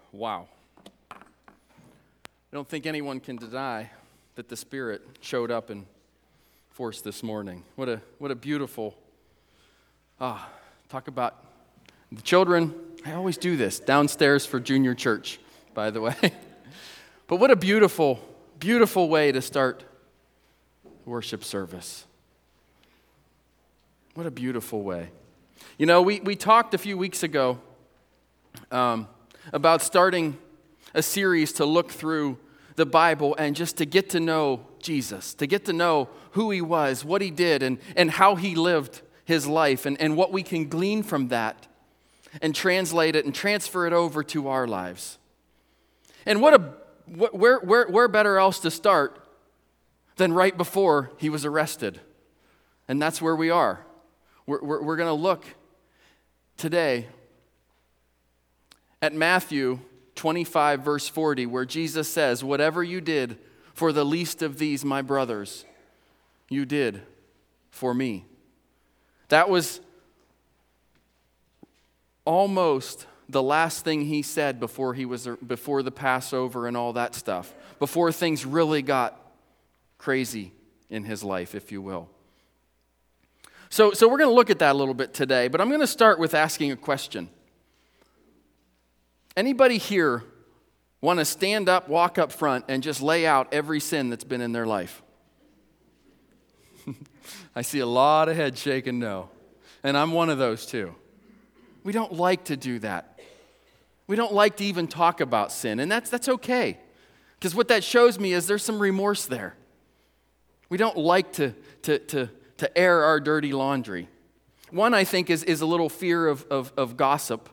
Wow. I don't think anyone can deny that the Spirit showed up in force this morning. What a beautiful, talk about the children. I always do this downstairs for junior church, by the way. But what a beautiful, beautiful way to start worship service. What a beautiful way. You know, we talked a few weeks ago about starting a series to look through the Bible and just to get to know Jesus, to get to know who he was, what he did, and how he lived his life, and what we can glean from that and translate it and transfer it over to our lives. And where better else to start than right before he was arrested? And that's where we are. We're going to look today at Matthew 25, verse 40, where Jesus says, "Whatever you did for the least of these, my brothers, you did for me." That was almost the last thing he said before the Passover and all that stuff, before things really got crazy in his life, if you will. So we're going to look at that a little bit today, but I'm going to start with asking a question. Anybody here want to stand up, walk up front, and just lay out every sin that's been in their life? I see a lot of heads shaking no. And I'm one of those too. We don't like to do that. We don't like to even talk about sin, and that's okay. Because what that shows me is there's some remorse there. We don't like to air our dirty laundry. One, I think, is a little fear of gossip.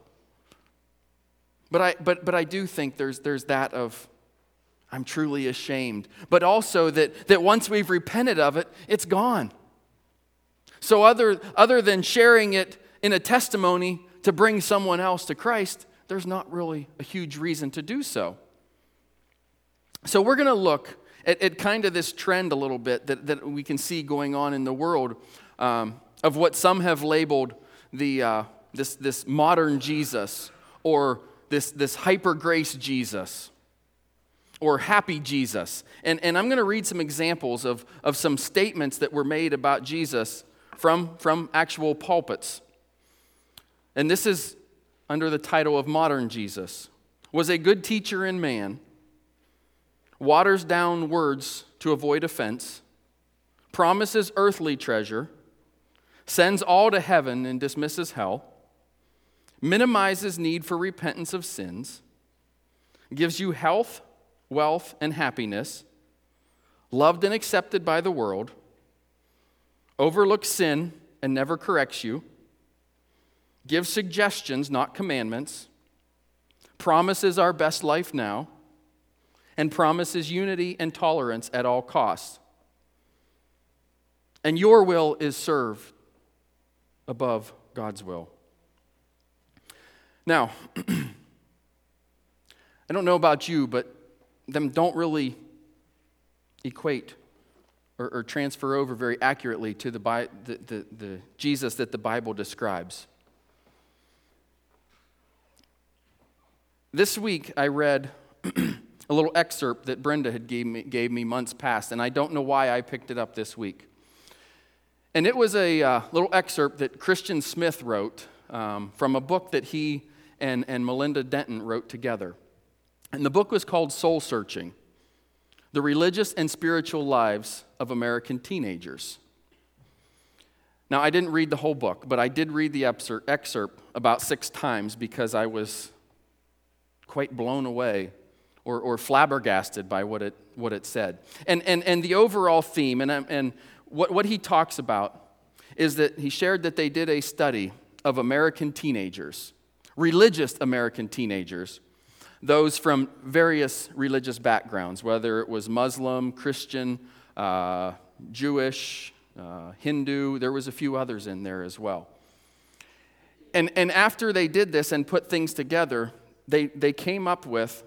But I do think there's that of I'm truly ashamed. But also that once we've repented of it, it's gone. So other than sharing it in a testimony to bring someone else to Christ, there's not really a huge reason to do so. So we're going to look at kind of this trend a little bit that we can see going on in the world of what some have labeled this modern Jesus, or this hyper grace Jesus, or happy Jesus. And I'm going to read some examples of some statements that were made about Jesus from actual pulpits. And this is under the title of Modern Jesus. Was a good teacher in man, waters down words to avoid offense, promises earthly treasure, sends all to heaven and dismisses hell, minimizes need for repentance of sins, gives you health, wealth, and happiness, loved and accepted by the world, overlooks sin and never corrects you, gives suggestions, not commandments, promises our best life now, and promises unity and tolerance at all costs. And your will is served above God's will. Now, I don't know about you, but them don't really equate or transfer over very accurately to the Jesus that the Bible describes. This week I read a little excerpt that Brenda had gave me months past, and I don't know why I picked it up this week. And it was a little excerpt that Christian Smith wrote from a book that he and Melinda Denton wrote together. And the book was called Soul Searching: The Religious and Spiritual Lives of American Teenagers. Now, I didn't read the whole book, but I did read the excerpt about 6 times because I was quite blown away or flabbergasted by what it said. And the overall theme, and what he talks about is that he shared that they did a study of American teenagers, religious American teenagers, those from various religious backgrounds, whether it was Muslim, Christian, Jewish, Hindu. There was a few others in there as well. And after they did this and put things together, they came up with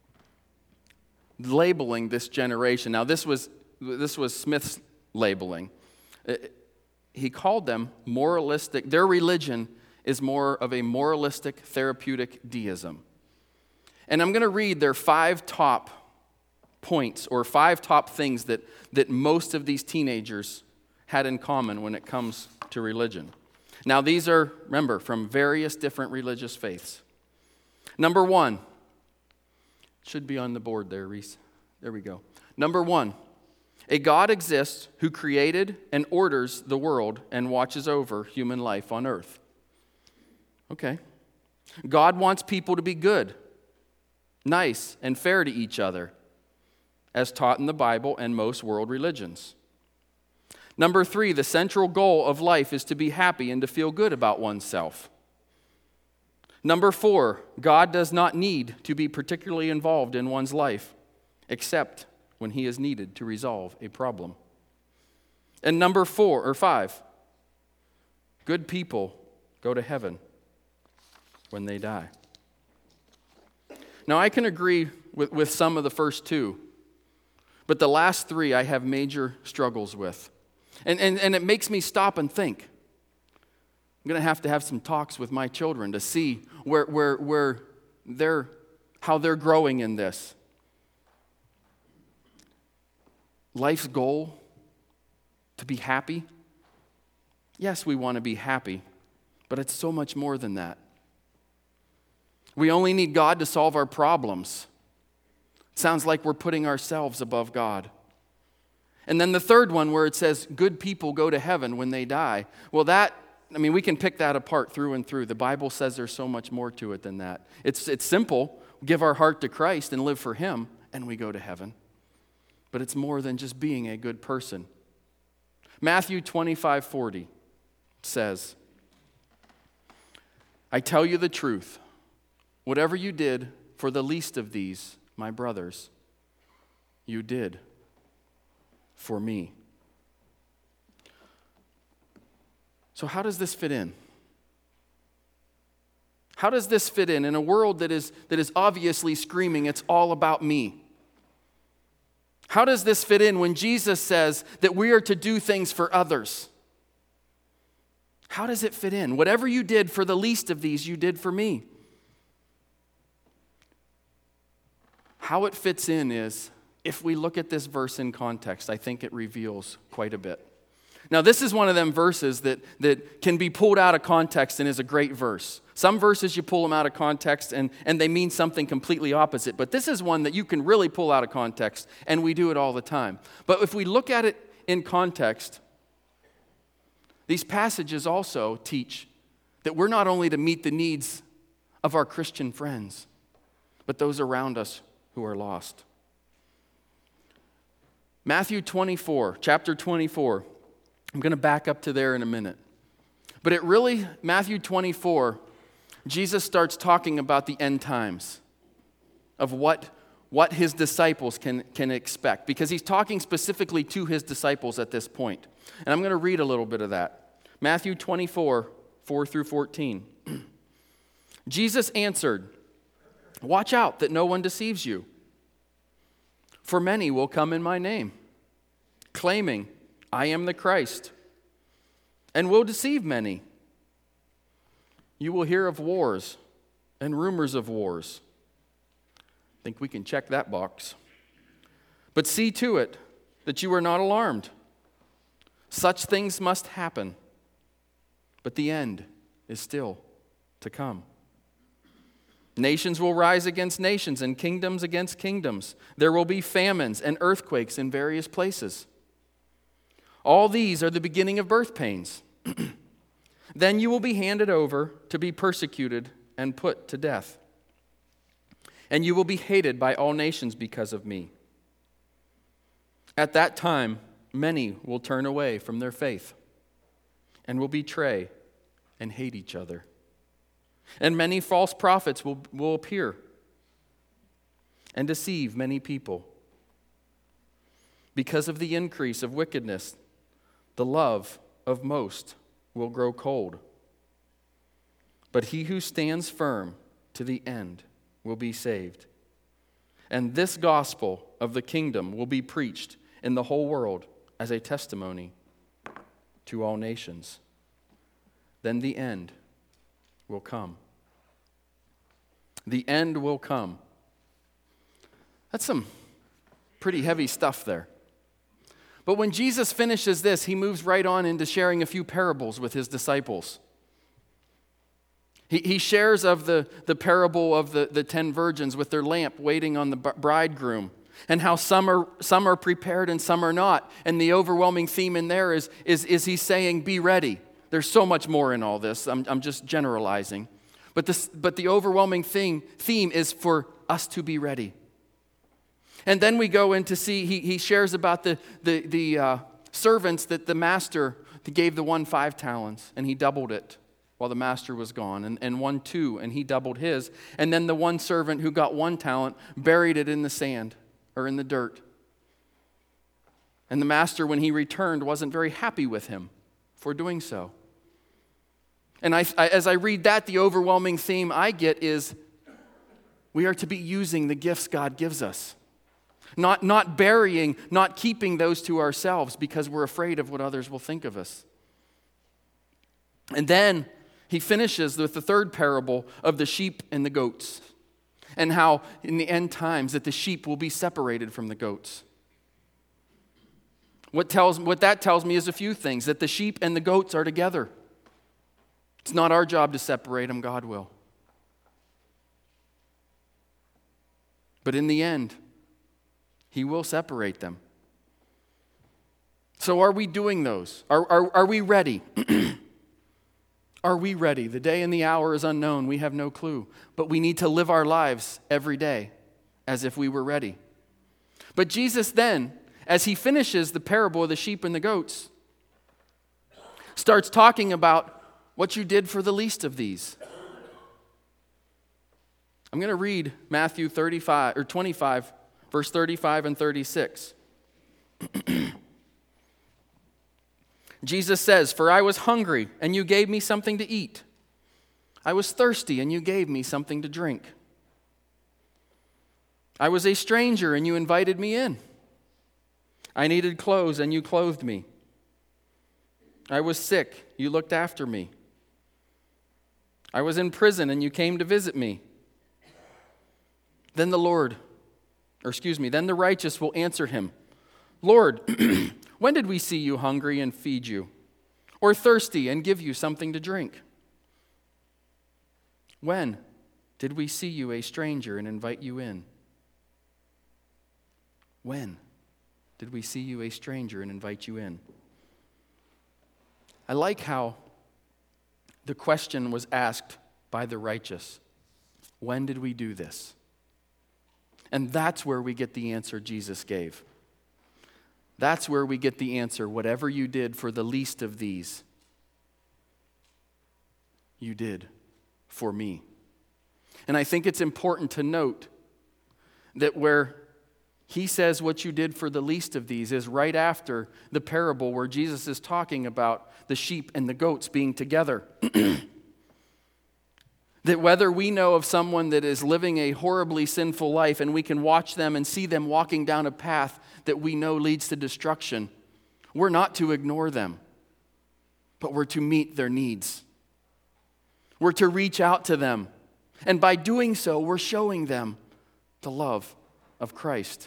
labeling this generation. Now, this was Smith's labeling. He called them moralistic. Their religion is more of a moralistic, therapeutic deism. And I'm going to read their 5 top points or 5 top things that most of these teenagers had in common when it comes to religion. Now, these are, remember, from various different religious faiths. Number 1, should be on the board there, Reese. There we go. Number 1, a God exists who created and orders the world and watches over human life on earth. Okay. God wants people to be good, nice, and fair to each other, as taught in the Bible and most world religions. Number 3, the central goal of life is to be happy and to feel good about oneself. Number 4, God does not need to be particularly involved in one's life, except when he is needed to resolve a problem. And number 5, good people go to heaven when they die. Now, I can agree with some of the first 2, but the last 3 I have major struggles with. And it makes me stop and think. I'm going to have some talks with my children to see how they're growing in this. Life's goal, to be happy. Yes, we want to be happy, but it's so much more than that. We only need God to solve our problems. It sounds like we're putting ourselves above God. And then the third one where it says good people go to heaven when they die. Well, we can pick that apart through and through. The Bible says there's so much more to it than that. It's simple. Give our heart to Christ and live for him, and we go to heaven. But it's more than just being a good person. Matthew 25:40 says, I tell you the truth, whatever you did for the least of these, my brothers, you did for me. So how does this fit in? How does this fit in a world that is obviously screaming, it's all about me? How does this fit in when Jesus says that we are to do things for others? How does it fit in? Whatever you did for the least of these, you did for me. How it fits in is, if we look at this verse in context, I think it reveals quite a bit. Now, this is one of them verses that can be pulled out of context and is a great verse. Some verses you pull them out of context and they mean something completely opposite. But this is one that you can really pull out of context, and we do it all the time. But if we look at it in context, these passages also teach that we're not only to meet the needs of our Christian friends, but those around us who are lost. Matthew 24, chapter 24. I'm going to back up to there in a minute. But Matthew 24, Jesus starts talking about the end times of what his disciples can expect, because he's talking specifically to his disciples at this point. And I'm going to read a little bit of that. Matthew 24, 4 through 14. Jesus answered, watch out that no one deceives you. For many will come in my name, claiming, I am the Christ, and will deceive many. You will hear of wars and rumors of wars. I think we can check that box. But see to it that you are not alarmed. Such things must happen, but the end is still to come. Nations will rise against nations and kingdoms against kingdoms. There will be famines and earthquakes in various places. All these are the beginning of birth pains. Then you will be handed over to be persecuted and put to death. And you will be hated by all nations because of me. At that time, many will turn away from their faith and will betray and hate each other. And many false prophets will appear and deceive many people. Because of the increase of wickedness, the love of most will grow cold. But he who stands firm to the end will be saved. And this gospel of the kingdom will be preached in the whole world as a testimony to all nations. Then the end will come. The end will come That's some pretty heavy stuff there. But when Jesus finishes this, he moves right on into sharing a few parables with his disciples. He shares of the parable of the 10 virgins with their lamp waiting on the bridegroom, and how some are prepared and some are not. And the overwhelming theme in there is he saying, be ready. There's so much more in all this. I'm just generalizing. But the overwhelming theme is for us to be ready. And then we go in to see, he shares about the servants that the master gave the one 5 talents, and he doubled it while the master was gone, and one 2, and he doubled his. And then the one servant who got 1 talent buried it in the sand or in the dirt. And the master, when he returned, wasn't very happy with him for doing so. And as I read that, the overwhelming theme I get is we are to be using the gifts God gives us. Not burying, not keeping those to ourselves because we're afraid of what others will think of us. And then he finishes with the third parable of the sheep and the goats, and how in the end times that the sheep will be separated from the goats. What that tells me is a few things, that the sheep and the goats are together. It's not our job to separate them, God will. But in the end, he will separate them. So are we doing those? Are we ready? Are we ready? The day and the hour is unknown. We have no clue. But we need to live our lives every day as if we were ready. But Jesus then, as he finishes the parable of the sheep and the goats, starts talking about what you did for the least of these. I'm going to read Matthew 25, verse 35 and 36. Jesus says, "For I was hungry, and you gave me something to eat. I was thirsty, and you gave me something to drink. I was a stranger, and you invited me in. I needed clothes, and you clothed me. I was sick, you looked after me. I was in prison, and you came to visit me." Then the righteous will answer him, "Lord, when did we see you hungry and feed you, or thirsty and give you something to drink? When did we see you a stranger and invite you in?" When did we see you a stranger and invite you in? I like how the question was asked by the righteous. When did we do this? And that's where we get the answer Jesus gave. That's where we get the answer. Whatever you did for the least of these, you did for me. And I think it's important to note that where he says what you did for the least of these is right after the parable where Jesus is talking about the sheep and the goats being together. That whether we know of someone that is living a horribly sinful life and we can watch them and see them walking down a path that we know leads to destruction, we're not to ignore them, but we're to meet their needs. We're to reach out to them. And by doing so, we're showing them the love of Christ.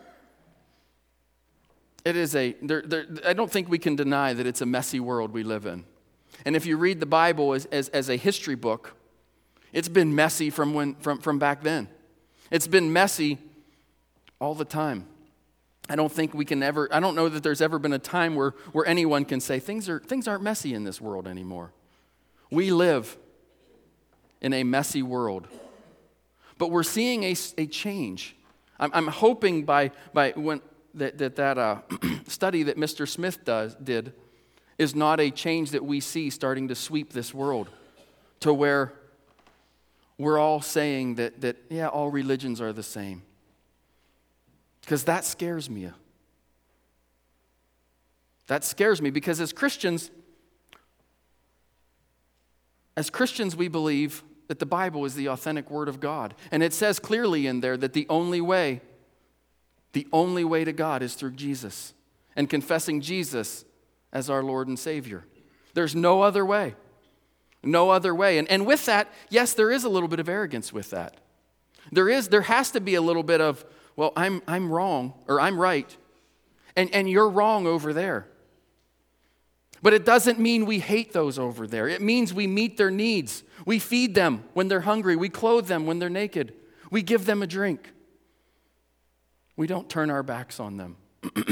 It is I don't think we can deny that it's a messy world we live in. And if you read the Bible as a history book, it's been messy from back then. It's been messy all the time. I don't know that there's ever been a time where anyone can say things aren't messy in this world anymore. We live in a messy world. But we're seeing a change. I'm hoping by when that study that Mr. Smith did is not a change that we see starting to sweep this world to where we're all saying that all religions are the same. Because that scares me. That scares me because as Christians we believe that the Bible is the authentic Word of God. And it says clearly in there that the only way to God is through Jesus and confessing Jesus as our Lord and Savior. There's no other way. No other way. And with that, yes, there is a little bit of arrogance with that. There has to be a little bit of, well, I'm wrong, or I'm right, and you're wrong over there. But it doesn't mean we hate those over there. It means we meet their needs. We feed them when they're hungry. We clothe them when they're naked. We give them a drink. We don't turn our backs on them.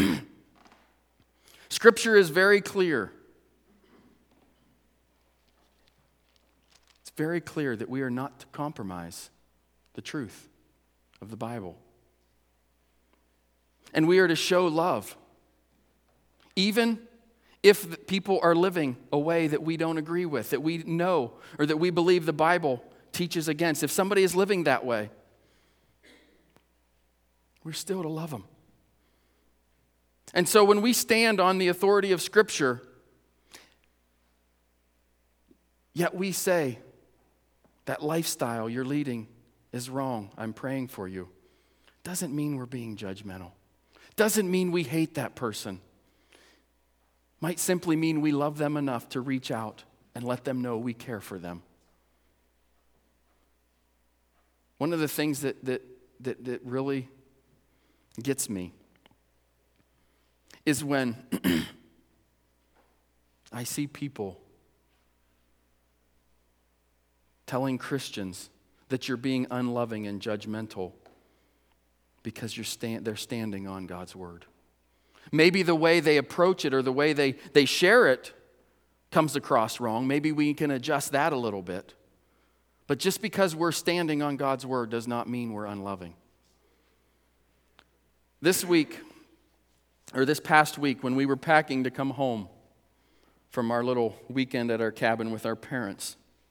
Scripture is very clear. It's very clear that we are not to compromise the truth of the Bible. And we are to show love, even if people are living a way that we don't agree with, that we know or that we believe the Bible teaches against. If somebody is living that way, we're still to love them. And so when we stand on the authority of Scripture, yet we say, that lifestyle you're leading is wrong, I'm praying for you, doesn't mean we're being judgmental. Doesn't mean we hate that person. Might simply mean we love them enough to reach out and let them know we care for them. One of the things that really gets me is when I see people telling Christians that you're being unloving and judgmental because they're standing on God's word. Maybe the way they approach it or the way they share it comes across wrong. Maybe we can adjust that a little bit. But just because we're standing on God's word does not mean we're unloving. This past week, when we were packing to come home from our little weekend at our cabin with our parents,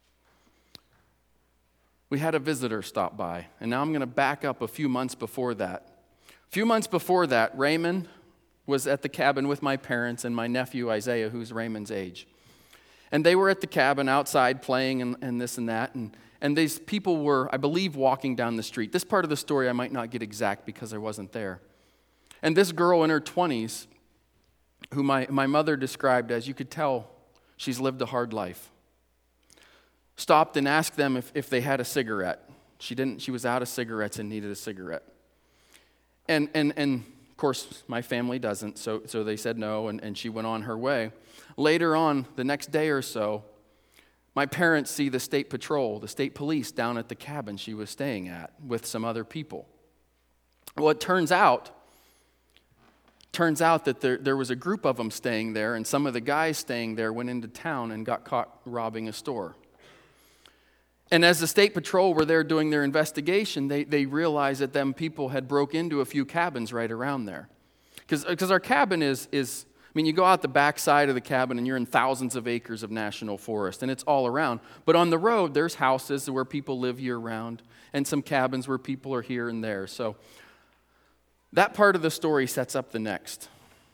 we had a visitor stop by. And now I'm going to back up a few months before that. A few months before that, Raymond was at the cabin with my parents and my nephew Isaiah, who's Raymond's age. And they were at the cabin outside playing and this and that. And these people were, I believe, walking down the street. This part of the story I might not get exact because I wasn't there. And this girl in her 20s, who my mother described as, you could tell she's lived a hard life, stopped and asked them if they had a cigarette. She was out of cigarettes and needed a cigarette. And of course, my family doesn't, so they said no, and she went on her way. Later on, the next day or so, my parents see the state patrol, the state police, down at the cabin she was staying at with some other people. Well, it turns out that there was a group of them staying there, and some of the guys staying there went into town and got caught robbing a store. And as the state patrol were there doing their investigation, they realized that them people had broke into a few cabins right around there. Because our cabin is, you go out the back side of the cabin and you're in thousands of acres of national forest, and it's all around. But on the road, there's houses where people live year-round and some cabins where people are here and there. So that part of the story sets up the next.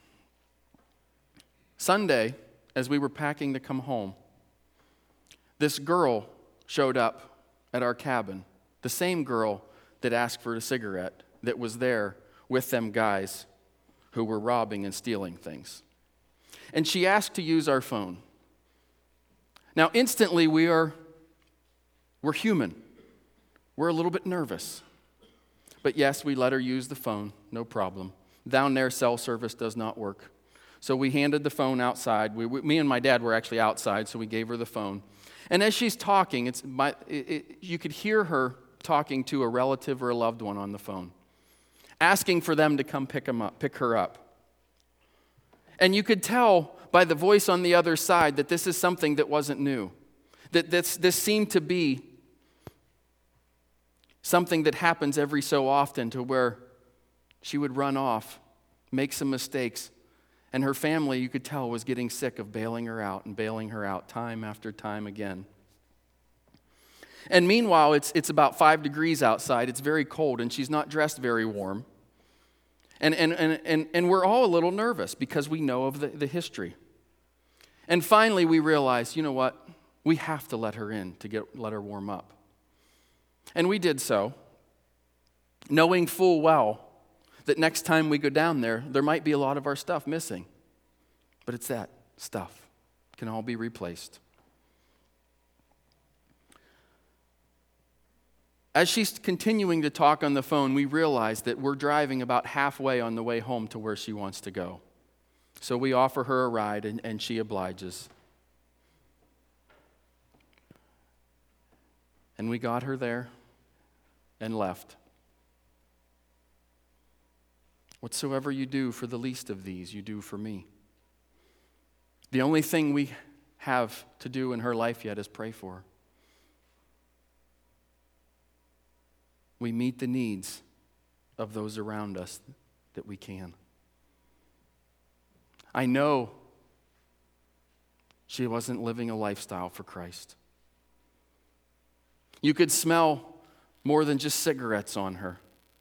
Sunday, as we were packing to come home, this girl showed up at our cabin, the same girl that asked for a cigarette, that was there with them guys who were robbing and stealing things. And she asked to use our phone. Now, instantly, we're human. We're a little bit nervous. But yes, we let her use the phone, no problem. Down there, cell service does not work. So we handed the phone outside. Me and my dad were actually outside, so we gave her the phone. And as she's talking, you could hear her talking to a relative or a loved one on the phone, asking for them to come pick her up. And you could tell by the voice on the other side that this is something that wasn't new, that this seemed to be something that happens every so often, to where she would run off, make some mistakes, and her family, you could tell, was getting sick of bailing her out time after time again. And meanwhile, it's about 5 degrees outside. It's very cold, and she's not dressed very warm. And we're all a little nervous because we know of the history. And finally, we realize, you know what? We have to let her in to let her warm up. And we did so, knowing full well that next time we go down there might be a lot of our stuff missing. But it's that stuff. It can all be replaced. As she's continuing to talk on the phone, we realize that we're driving about halfway on the way home to where she wants to go. So we offer her a ride, and she obliges. And we got her there and left. Whatsoever you do for the least of these, you do for me. The only thing we have to do in her life yet is pray for her. We meet the needs of those around us that we can. I know she wasn't living a lifestyle for Christ. You could smell more than just cigarettes on her.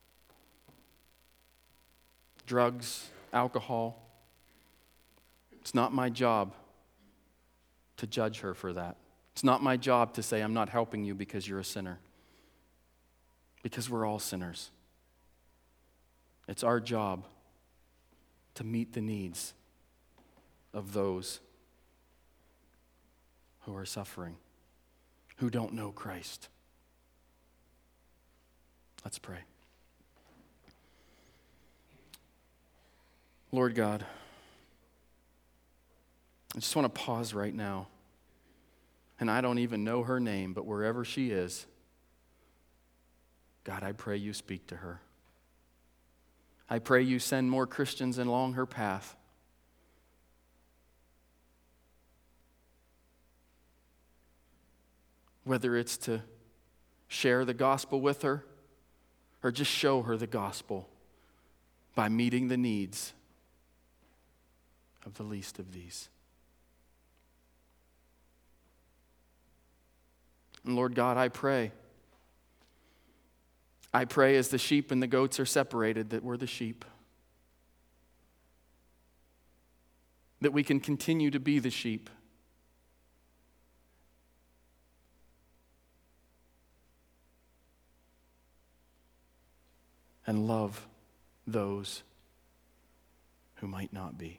Drugs, alcohol. It's not my job to judge her for that. It's not my job to say, I'm not helping you because you're a sinner. Because we're all sinners. It's our job to meet the needs of those who are suffering, who don't know Christ. Let's pray. Lord God, I just want to pause right now. And I don't even know her name, but wherever she is, God, I pray you speak to her. I pray you send more Christians along her path. Whether it's to share the gospel with her or just show her the gospel by meeting the needs of the least of these. And Lord God, I pray as the sheep and the goats are separated that we're the sheep. That we can continue to be the sheep. And love those who might not be.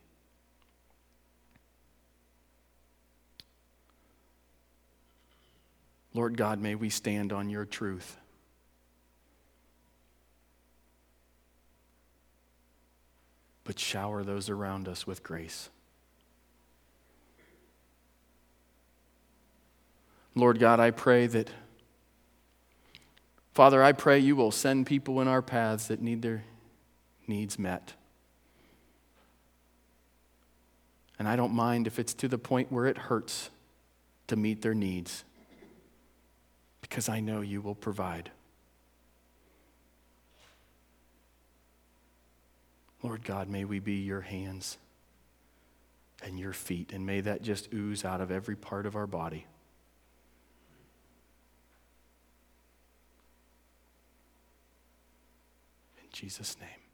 Lord God, may we stand on your truth. But shower those around us with grace. Lord God, I pray that, Father, I pray you will send people in our paths that need their needs met. And I don't mind if it's to the point where it hurts to meet their needs, because I know you will provide. Lord God, may we be your hands and your feet, and may that just ooze out of every part of our body. In Jesus' name.